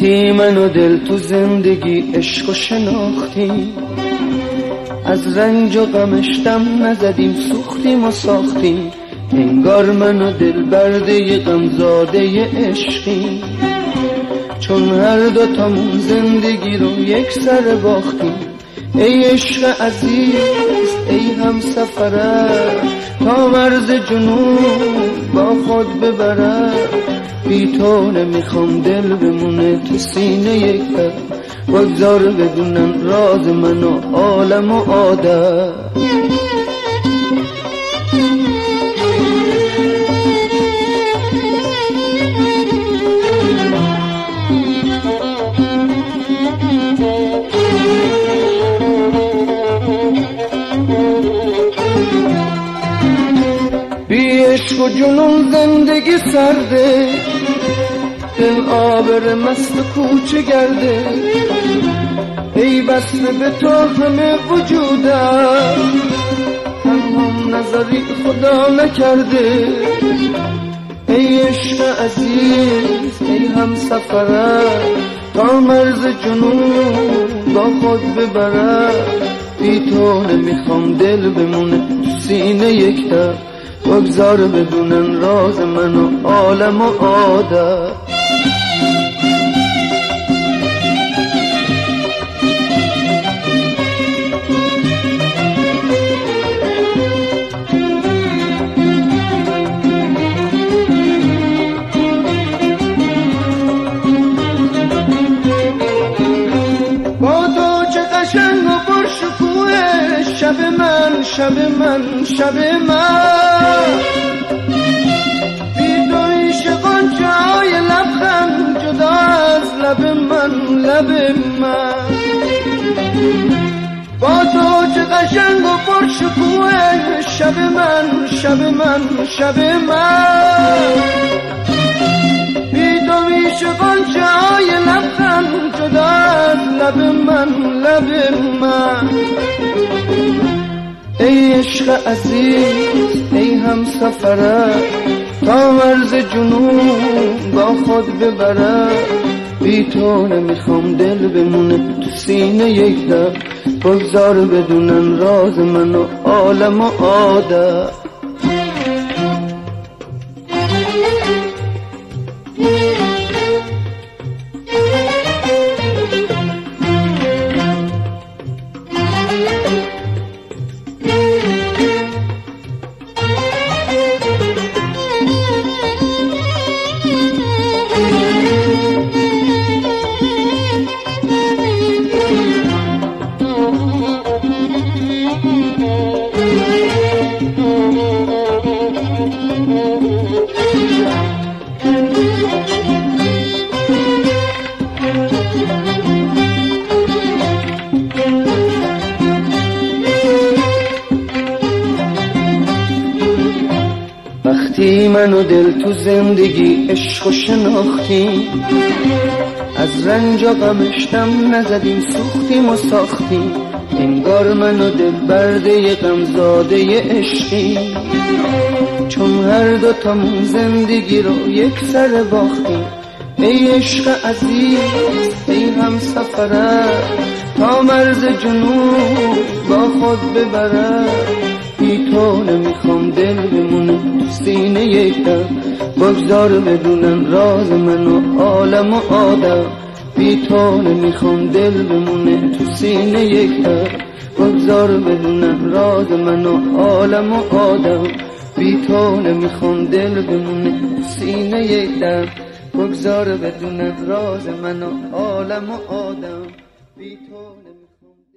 وقتی من و دل تو زندگی عشق و شناختیم، از رنج و غمش دم نزدیم، سوختیم و ساختیم، انگار من و دل برده غمزاده عشقیم. چون هر دوتامون زندگی رو یک سر باختیم، ای عشق عزیز ای همسفرت، تا مرز جنون با خود ببرد. بی تو نمیخوام دل بمونه تو سینه یک در، بگذار بدونن راز من و عالم و عادت. بی عشق و جنون زندگی سرده، دل آبر مست کوچه گرده، ای بسته به تو همه وجودم، تنهام نظری خدا نکرده. ای عشق عزیز ای همسفرت، تا مرز جنون با خود ببرد. بی تو نمیخوام دل بمونه تو سینه یک در، بگذار بدونن راز من و عالم و عادت. با تو چه قشنگ و پرشکوه، شب من شب من شب من، بی تو عشق غنچه‌های لبخند جدا از لب من لب من. با تو چه قشنگ و پرشکوه، شب من شب من شب من، بی تو عشق غنچه‌های لبخند جدا از لب من لب من. ای عشق عزیز ای همسفرت، تا مرز جنون با خود ببرد. بی تو نمیخوام دل بمونه تو سینه یک در، بگذار بدونن راز من و عالم و عادت. وقتی من و دل تو زندگی عشق و شناختیم، از رنج و غمش دم نزدیم، سوختیم و ساختیم، انگار من و دل برده غمزاده عشقیم. چون هر دوتامون زندگی رو یک سر باختیم، ای عشق عزیز ای همسفرت، تا مرز جنون با خود ببرد. بی تو نمیخوام دل بمونه تو سینه یک در، بگذار بدونن راز من و عالم و عادت. بی تو نمیخوام دل بمونه تو سینه یک در، بگذار بدونن راز من و عالم و عادت. بی تو نمیخوام دل بمونه تو سینه یک در، بگذار بدونن راز من و عالم و عادت. بی تو نمیخوام